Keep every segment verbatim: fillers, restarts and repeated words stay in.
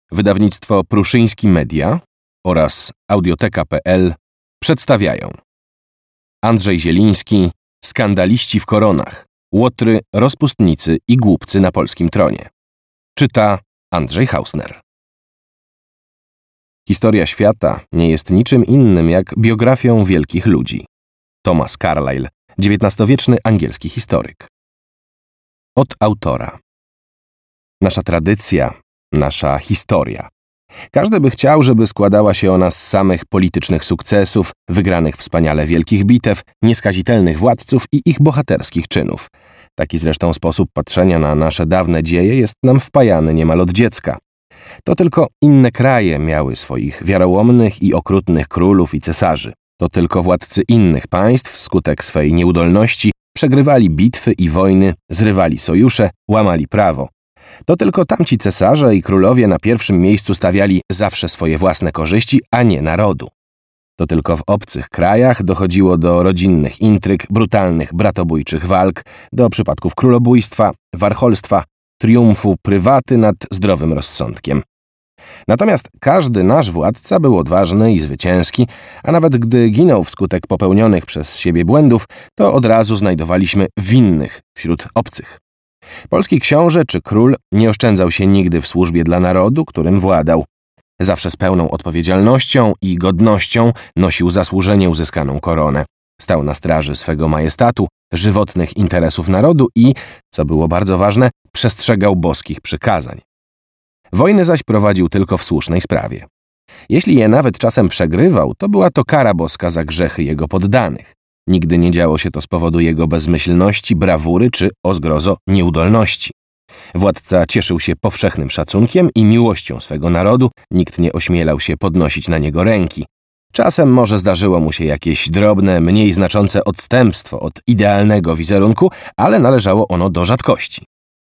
Wydawnictwo Pruszyński Media oraz Audioteka kropka pe el przedstawiają Andrzej Zieliński, Skandaliści w koronach, łotry, rozpustnicy i głupcy na polskim tronie. Czyta Andrzej Hausner. Historia świata nie jest niczym innym jak biografią wielkich ludzi. Thomas Carlyle, dziewiętnastowieczny angielski historyk. Od autora. Nasza tradycja, nasza historia. Każdy by chciał, żeby składała się ona z samych politycznych sukcesów, wygranych wspaniale wielkich bitew, nieskazitelnych władców i ich bohaterskich czynów. Taki zresztą sposób patrzenia na nasze dawne dzieje jest nam wpajany niemal od dziecka. To tylko inne kraje miały swoich wiarołomnych i okrutnych królów i cesarzy. To tylko władcy innych państw wskutek swej nieudolności przegrywali bitwy i wojny, zrywali sojusze, łamali prawo. To tylko tamci cesarze i królowie na pierwszym miejscu stawiali zawsze swoje własne korzyści, a nie narodu. To tylko w obcych krajach dochodziło do rodzinnych intryg, brutalnych bratobójczych walk, do przypadków królobójstwa, warcholstwa, triumfu prywaty nad zdrowym rozsądkiem. Natomiast każdy nasz władca był odważny i zwycięski, a nawet gdy ginął wskutek popełnionych przez siebie błędów, to od razu znajdowaliśmy winnych wśród obcych. Polski książę czy król nie oszczędzał się nigdy w służbie dla narodu, którym władał. Zawsze z pełną odpowiedzialnością i godnością nosił zasłużenie uzyskaną koronę. Stał na straży swego majestatu, żywotnych interesów narodu i, co było bardzo ważne, przestrzegał boskich przykazań. Wojny zaś prowadził tylko w słusznej sprawie. Jeśli je nawet czasem przegrywał, to była to kara boska za grzechy jego poddanych. Nigdy nie działo się to z powodu jego bezmyślności, brawury czy, o zgrozo, nieudolności. Władca cieszył się powszechnym szacunkiem i miłością swego narodu, nikt nie ośmielał się podnosić na niego ręki. Czasem może zdarzyło mu się jakieś drobne, mniej znaczące odstępstwo od idealnego wizerunku, ale należało ono do rzadkości.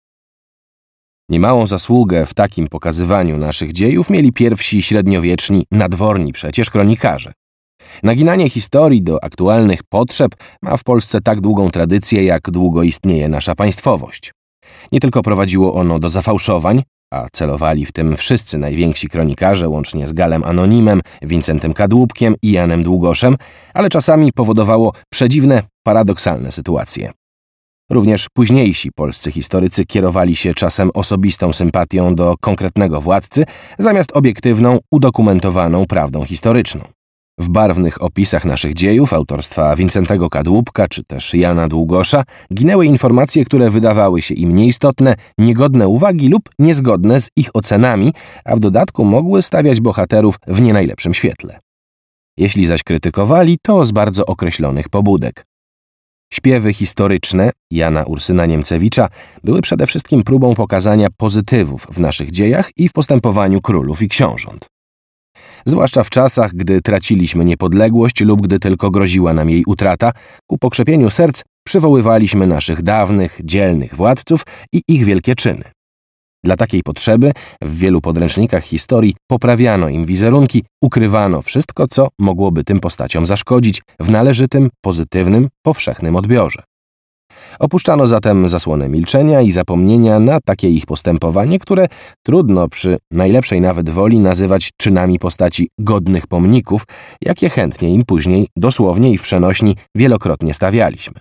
Niemałą zasługę w takim pokazywaniu naszych dziejów mieli pierwsi średniowieczni, nadworni przecież kronikarze. Naginanie historii do aktualnych potrzeb ma w Polsce tak długą tradycję, jak długo istnieje nasza państwowość. Nie tylko prowadziło ono do zafałszowań, a celowali w tym wszyscy najwięksi kronikarze, łącznie z Galem Anonimem, Wincentem Kadłubkiem i Janem Długoszem, ale czasami powodowało przedziwne, paradoksalne sytuacje. Również późniejsi polscy historycy kierowali się czasem osobistą sympatią do konkretnego władcy, zamiast obiektywną, udokumentowaną prawdą historyczną. W barwnych opisach naszych dziejów autorstwa Wincentego Kadłubka czy też Jana Długosza ginęły informacje, które wydawały się im nieistotne, niegodne uwagi lub niezgodne z ich ocenami, a w dodatku mogły stawiać bohaterów w nie najlepszym świetle. Jeśli zaś krytykowali, to z bardzo określonych pobudek. Śpiewy historyczne Jana Ursyna Niemcewicza były przede wszystkim próbą pokazania pozytywów w naszych dziejach i w postępowaniu królów i książąt. Zwłaszcza w czasach, gdy traciliśmy niepodległość lub gdy tylko groziła nam jej utrata, ku pokrzepieniu serc przywoływaliśmy naszych dawnych, dzielnych władców i ich wielkie czyny. Dla takiej potrzeby w wielu podręcznikach historii poprawiano im wizerunki, ukrywano wszystko, co mogłoby tym postaciom zaszkodzić w należytym, pozytywnym, powszechnym odbiorze. Opuszczano zatem zasłonę milczenia i zapomnienia na takie ich postępowanie, które trudno przy najlepszej nawet woli nazywać czynami postaci godnych pomników, jakie chętnie im później, dosłownie i w przenośni, wielokrotnie stawialiśmy.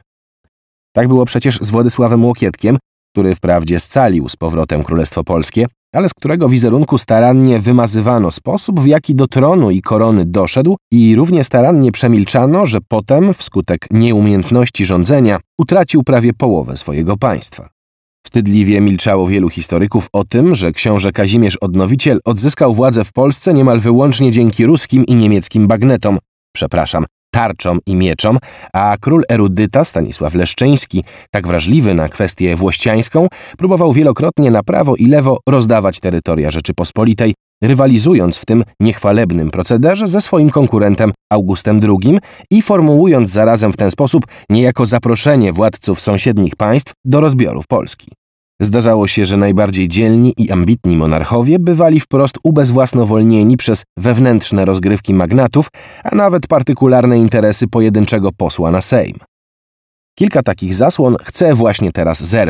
Tak było przecież z Władysławem Łokietkiem, który wprawdzie scalił z powrotem Królestwo Polskie, ale z którego wizerunku starannie wymazywano sposób, w jaki do tronu i korony doszedł i równie starannie przemilczano, że potem, wskutek nieumiejętności rządzenia, utracił prawie połowę swojego państwa. Wstydliwie milczało wielu historyków o tym, że książę Kazimierz Odnowiciel odzyskał władzę w Polsce niemal wyłącznie dzięki ruskim i niemieckim bagnetom, przepraszam, tarczom i mieczom, a król erudyta Stanisław Leszczyński, tak wrażliwy na kwestię włościańską, próbował wielokrotnie na prawo i lewo rozdawać terytoria Rzeczypospolitej, rywalizując w tym niechwalebnym procederze ze swoim konkurentem Augustem drugim i formułując zarazem w ten sposób niejako zaproszenie władców sąsiednich państw do rozbiorów Polski. Zdarzało się, że najbardziej dzielni i ambitni monarchowie bywali wprost ubezwłasnowolnieni przez wewnętrzne rozgrywki magnatów, a nawet partykularne interesy pojedynczego posła na Sejm. Kilka takich zasłon chcę właśnie teraz zerwać.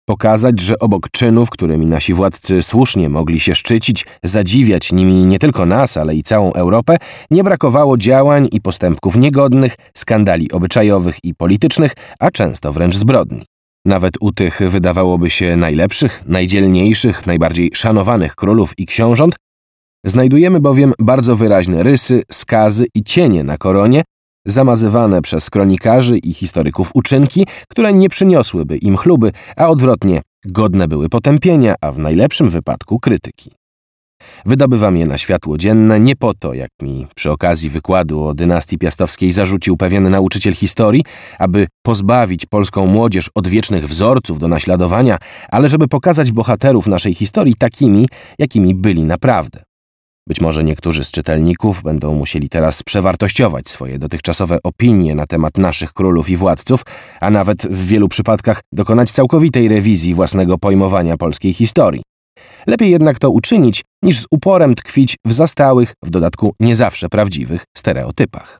Pokazać, że obok czynów, którymi nasi władcy słusznie mogli się szczycić, zadziwiać nimi nie tylko nas, ale i całą Europę, nie brakowało działań i postępków niegodnych, skandali obyczajowych i politycznych, a często wręcz zbrodni. Nawet u tych, wydawałoby się, najlepszych, najdzielniejszych, najbardziej szanowanych królów i książąt znajdujemy bowiem bardzo wyraźne rysy, skazy i cienie na koronie, zamazywane przez kronikarzy i historyków uczynki, które nie przyniosłyby im chluby, a odwrotnie, godne były potępienia, a w najlepszym wypadku krytyki. Wydobywam je na światło dzienne nie po to, jak mi przy okazji wykładu o dynastii piastowskiej zarzucił pewien nauczyciel historii, aby pozbawić polską młodzież odwiecznych wzorców do naśladowania, ale żeby pokazać bohaterów naszej historii takimi, jakimi byli naprawdę. Być może niektórzy z czytelników będą musieli teraz przewartościować swoje dotychczasowe opinie na temat naszych królów i władców, a nawet w wielu przypadkach dokonać całkowitej rewizji własnego pojmowania polskiej historii. Lepiej jednak to uczynić, niż z uporem tkwić w zastałych, w dodatku nie zawsze prawdziwych, stereotypach.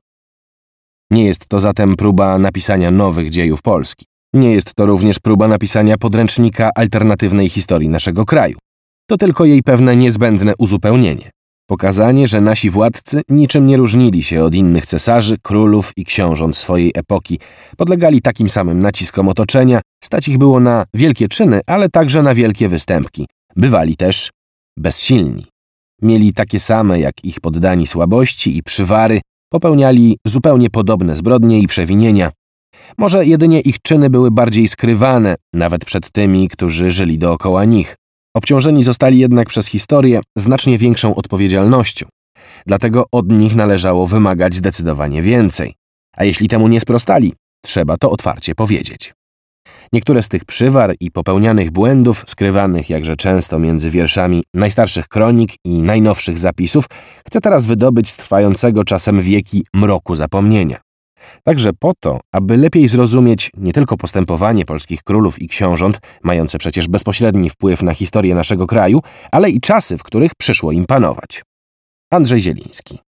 Nie jest to zatem próba napisania nowych dziejów Polski. Nie jest to również próba napisania podręcznika alternatywnej historii naszego kraju. To tylko jej pewne niezbędne uzupełnienie. Pokazanie, że nasi władcy niczym nie różnili się od innych cesarzy, królów i książąt swojej epoki. Podlegali takim samym naciskom otoczenia, stać ich było na wielkie czyny, ale także na wielkie występki. Bywali też bezsilni. Mieli takie same jak ich poddani słabości i przywary, popełniali zupełnie podobne zbrodnie i przewinienia. Może jedynie ich czyny były bardziej skrywane, nawet przed tymi, którzy żyli dookoła nich. Obciążeni zostali jednak przez historię znacznie większą odpowiedzialnością. Dlatego od nich należało wymagać zdecydowanie więcej. A jeśli temu nie sprostali, trzeba to otwarcie powiedzieć. Niektóre z tych przywar i popełnianych błędów, skrywanych jakże często między wierszami najstarszych kronik i najnowszych zapisów, chcę teraz wydobyć z trwającego czasem wieki mroku zapomnienia. Także po to, aby lepiej zrozumieć nie tylko postępowanie polskich królów i książąt, mające przecież bezpośredni wpływ na historię naszego kraju, ale i czasy, w których przyszło im panować. Andrzej Zieliński.